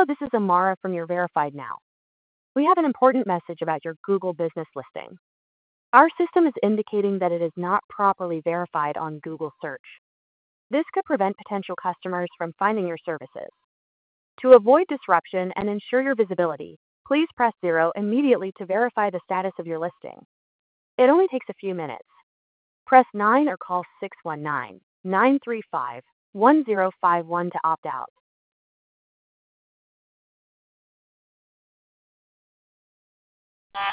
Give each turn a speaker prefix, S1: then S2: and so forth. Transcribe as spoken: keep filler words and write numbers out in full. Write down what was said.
S1: Hello, this is Amara from your Verified Now. We have an important message about your Google business listing. Our system is indicating that it is not properly verified on Google search. This could prevent potential customers from finding your services. To avoid disruption and ensure your visibility, please press zero immediately to verify the status of your listing. It only takes a few minutes. Press nine or call six one nine, nine three five, one zero five one to opt out.